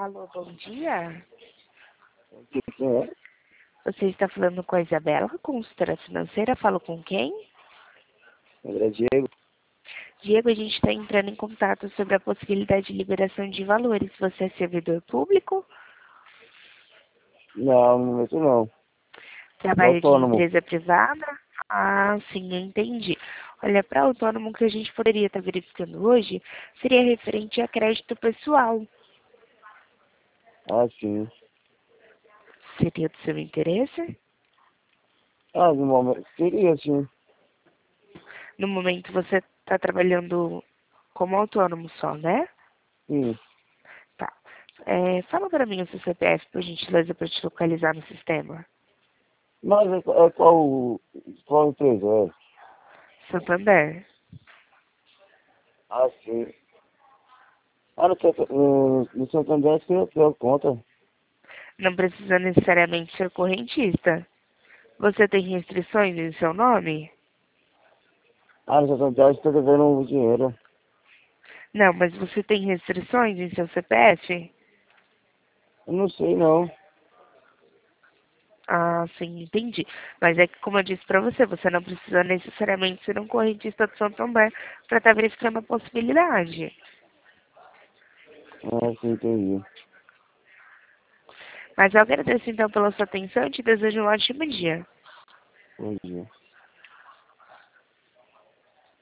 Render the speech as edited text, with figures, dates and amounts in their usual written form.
Alô, bom dia. Quem é? Você está falando com a Isabela, consultora financeira. Falo com quem? André Diego? Diego, a gente está entrando em contato sobre a possibilidade de liberação de valores. Você é servidor público? Não, no momento não. Sou Trabalha de autônomo. empresa privada? Ah, sim, eu entendi. Olha, para autônomo, o que a gente poderia estar verificando hoje seria referente a crédito pessoal. Ah, sim. Seria do seu interesse? Ah, no momento. Seria, sim. No momento você está trabalhando como autônomo só, né? Sim. Tá. Fala para mim o seu CPF, por gentileza, para te localizar no sistema. Mas é qual empresa é? Santander. Ah, sim. Ah, no Santander acho que eu tenho conta. Não precisa necessariamente ser correntista. Você tem restrições em seu nome? Ah, no Santander estou devendo um dinheiro. Não, mas você tem restrições em seu CPF? Eu não sei, não. Ah, sim, entendi. Mas é que, como eu disse para você, você não precisa necessariamente ser um correntista do Santander para estar verificando a possibilidade. Ah, sim, entendi. Mas eu agradeço então pela sua atenção e te desejo um ótimo dia. Bom dia.